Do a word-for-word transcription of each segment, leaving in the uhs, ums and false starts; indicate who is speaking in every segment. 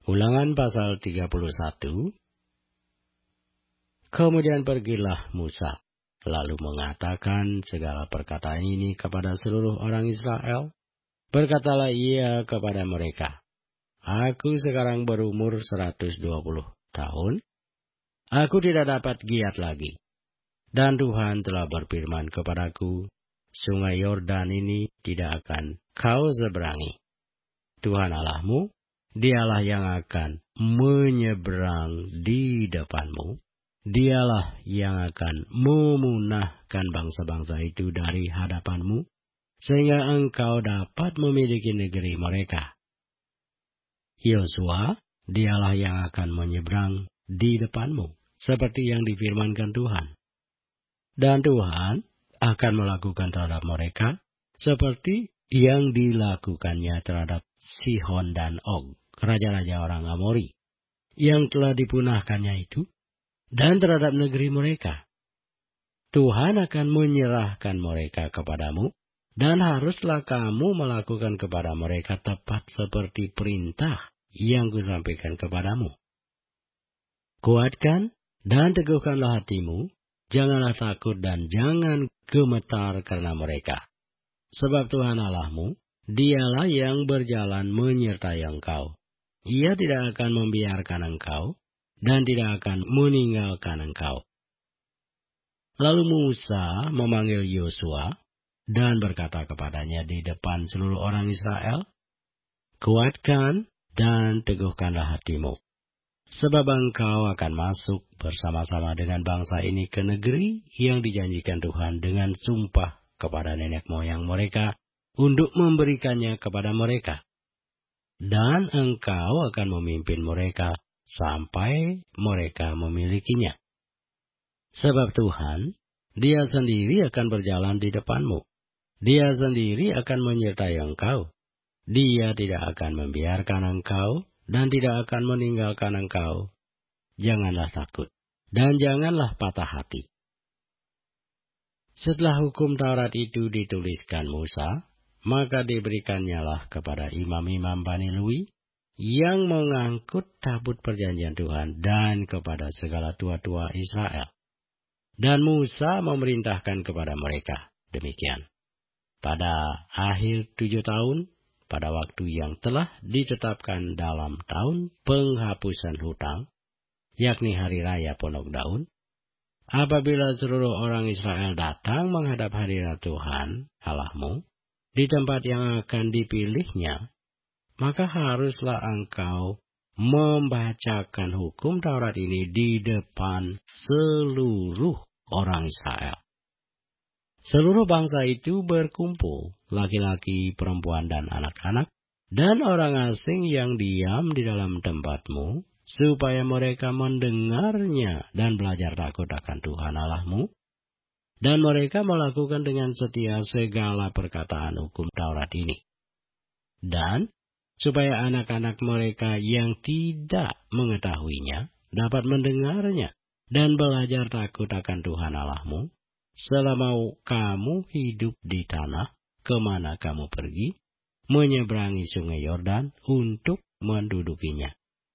Speaker 1: Ulangan pasal tiga puluh satu. Kemudian pergilah Musa, lalu mengatakan segala perkataan ini kepada seluruh orang Israel. Berkatalah ia kepada mereka, Aku sekarang berumur seratus dua puluh tahun. Aku tidak dapat giat lagi. Dan Tuhan telah berfirman kepadaku, Sungai Yordan ini tidak akan kau seberangi. Tuhan Allahmu, Dialah yang akan menyeberang di depanmu. Dialah yang akan memunahkan bangsa-bangsa itu dari hadapanmu, sehingga engkau dapat memiliki negeri mereka. Yosua, Dialah yang akan menyeberang di depanmu, seperti yang difirmankan Tuhan. Dan Tuhan akan melakukan terhadap mereka, seperti yang dilakukannya terhadap Sihon dan Og, raja-raja orang Amori, yang telah dipunahkannya itu, dan terhadap negeri mereka. Tuhan akan menyerahkan mereka kepadamu, dan haruslah kamu melakukan kepada mereka tepat seperti perintah yang kusampaikan kepadamu. Kuatkan dan teguhkanlah hatimu, janganlah takut dan jangan gemetar karena mereka. Sebab Tuhan Allahmu, Dialah yang berjalan menyertai engkau. Ia tidak akan membiarkan engkau, dan tidak akan meninggalkan engkau. Lalu Musa memanggil Yosua dan berkata kepadanya di depan seluruh orang Israel, Kuatkan dan teguhkanlah hatimu, sebab engkau akan masuk bersama-sama dengan bangsa ini ke negeri yang dijanjikan Tuhan dengan sumpah kepada nenek moyang mereka untuk memberikannya kepada mereka. Dan engkau akan memimpin mereka sampai mereka memilikinya. Sebab Tuhan, Dia sendiri akan berjalan di depanmu. Dia sendiri akan menyertai engkau. Dia tidak akan membiarkan engkau dan tidak akan meninggalkan engkau. Janganlah takut dan janganlah patah hati. Setelah hukum Taurat itu dituliskan Musa, maka diberikannya kepada imam-imam Bani Lewi yang mengangkut tabut perjanjian Tuhan dan kepada segala tua-tua Israel. Dan Musa memerintahkan kepada mereka demikian. Pada akhir tujuh tahun, pada waktu yang telah ditetapkan dalam tahun penghapusan hutang, yakni hari raya Pondok Daun, apabila seluruh orang Israel datang menghadap hadirat Tuhan Allahmu, di tempat yang akan dipilihnya, maka haruslah engkau membacakan hukum Taurat ini di depan seluruh orang Israel. Seluruh bangsa itu berkumpul, laki-laki, perempuan, dan anak-anak, dan orang asing yang diam di dalam tempatmu, supaya mereka mendengarnya dan belajar takut akan Tuhan Allahmu, dan mereka melakukan dengan setia segala perkataan hukum Taurat ini. Dan supaya anak-anak mereka yang tidak mengetahuinya dapat mendengarnya dan belajar takut akan Tuhan Allahmu, selama kamu hidup di tanah kemana kamu pergi, menyeberangi sungai Yordan untuk mendudukinya.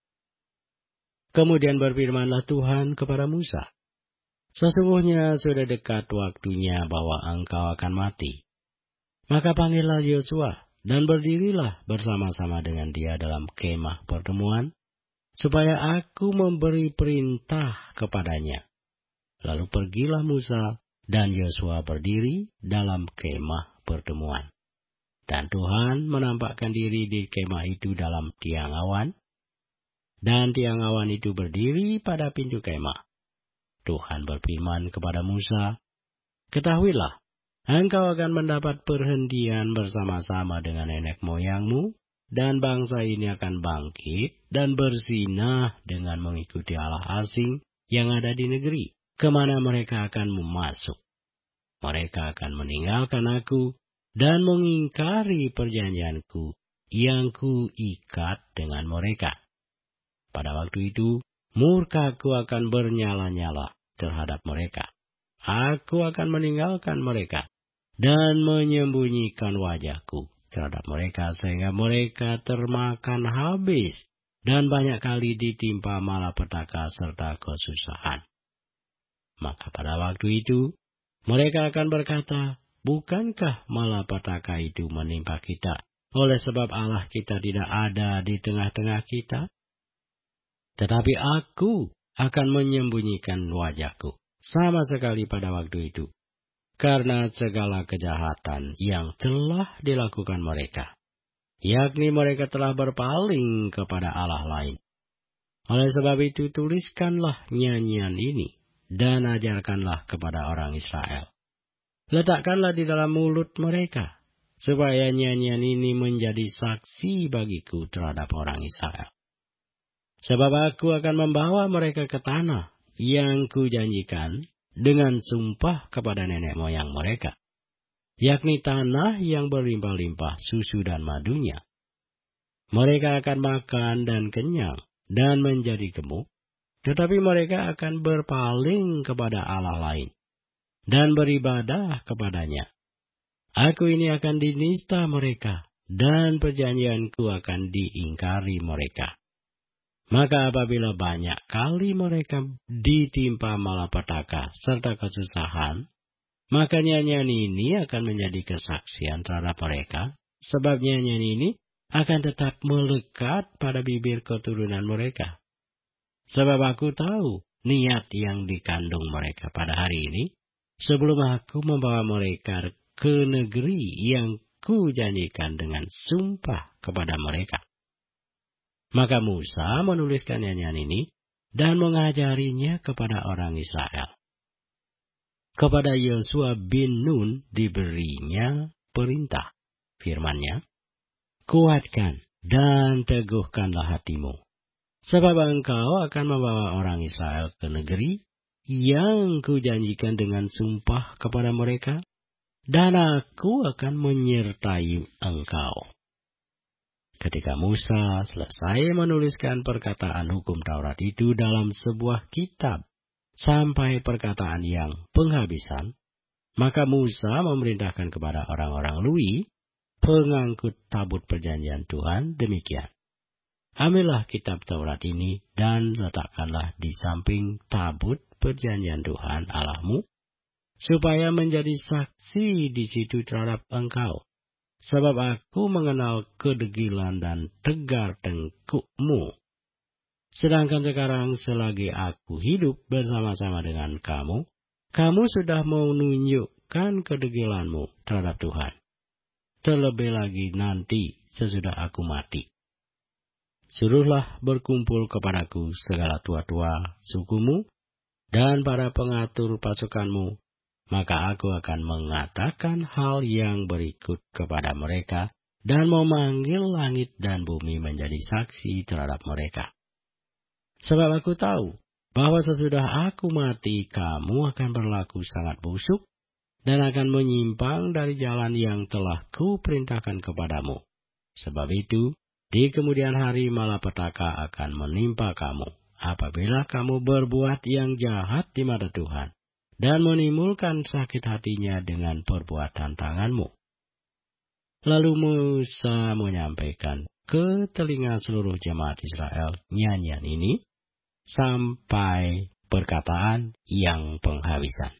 Speaker 1: Kemudian berfirmanlah Tuhan kepada Musa, Sesungguhnya sudah dekat waktunya bahwa engkau akan mati. Maka panggillah Yosua dan berdirilah bersama-sama dengan dia dalam kemah pertemuan, supaya aku memberi perintah kepadanya. Lalu pergilah Musa dan Yosua berdiri dalam kemah pertemuan. Dan Tuhan menampakkan diri di kemah itu dalam tiang awan, dan tiang awan itu berdiri pada pintu kemah. Tuhan berfirman kepada Musa, Ketahuilah, engkau akan mendapat perhentian bersama-sama dengan nenek moyangmu, dan bangsa ini akan bangkit dan bersinah dengan mengikuti Allah asing yang ada di negeri, kemana mereka akan memasuk. Mereka akan meninggalkan aku dan mengingkari perjanjianku yang kuikat dengan mereka. Pada waktu itu, murkaku akan bernyala-nyala terhadap mereka. Aku akan meninggalkan mereka dan menyembunyikan wajahku terhadap mereka sehingga mereka termakan habis dan banyak kali ditimpa malapetaka serta kesusahan. Maka pada waktu itu, mereka akan berkata, bukankah malapetaka itu menimpa kita, oleh sebab Allah kita tidak ada di tengah-tengah kita? Tetapi aku akan menyembunyikan wajahku sama sekali pada waktu itu, karena segala kejahatan yang telah dilakukan mereka, yakni mereka telah berpaling kepada Allah lain. Oleh sebab itu tuliskanlah nyanyian ini, dan ajarkanlah kepada orang Israel. Letakkanlah di dalam mulut mereka, supaya nyanyian ini menjadi saksi bagiku terhadap orang Israel. Sebab aku akan membawa mereka ke tanah yang kujanjikan dengan sumpah kepada nenek moyang mereka, yakni tanah yang berlimpah-limpah susu dan madunya. Mereka akan makan dan kenyang dan menjadi gemuk, tetapi mereka akan berpaling kepada Allah lain dan beribadah kepadanya. Aku ini akan dinista mereka, dan perjanjianku akan diingkari mereka. Maka apabila banyak kali mereka ditimpa malapetaka serta kesusahan, maka nyanyian ini akan menjadi kesaksian terhadap mereka, sebab nyanyian ini akan tetap melekat pada bibir keturunan mereka. Sebab aku tahu niat yang dikandung mereka pada hari ini, sebelum aku membawa mereka ke negeri yang kujanjikan dengan sumpah kepada mereka. Maka Musa menuliskan nyanyian ini dan mengajarinya kepada orang Israel. Kepada Yosua bin Nun diberinya perintah. Firman-Nya, kuatkan dan teguhkanlah hatimu, sebab engkau akan membawa orang Israel ke negeri yang kujanjikan dengan sumpah kepada mereka, dan aku akan menyertai engkau. Ketika Musa selesai menuliskan perkataan hukum Taurat itu dalam sebuah kitab sampai perkataan yang penghabisan, maka Musa memerintahkan kepada orang-orang Lewi, pengangkut tabut perjanjian Tuhan, demikian. Ambillah kitab Taurat ini dan letakkanlah di samping tabut perjanjian Tuhan Allahmu, supaya menjadi saksi di situ terhadap engkau. Sebab aku mengenal kedegilan dan tegar tengkukmu. Sedangkan sekarang selagi aku hidup bersama-sama dengan kamu, kamu sudah menunjukkan kedegilanmu terhadap Tuhan. Terlebih lagi nanti sesudah aku mati. Suruhlah berkumpul kepadaku segala tua-tua sukumu dan para pengatur pasukanmu, maka aku akan mengatakan hal yang berikut kepada mereka dan memanggil langit dan bumi menjadi saksi terhadap mereka. Sebab aku tahu bahwa sesudah aku mati, kamu akan berlaku sangat busuk dan akan menyimpang dari jalan yang telah kuperintahkan kepadamu. Sebab itu, di kemudian hari malapetaka akan menimpa kamu, apabila kamu berbuat yang jahat di mata Tuhan, dan menimbulkan sakit hatinya dengan perbuatan tanganmu. Lalu Musa menyampaikan ke telinga seluruh jemaat Israel nyanyian ini, sampai perkataan yang penghabisan.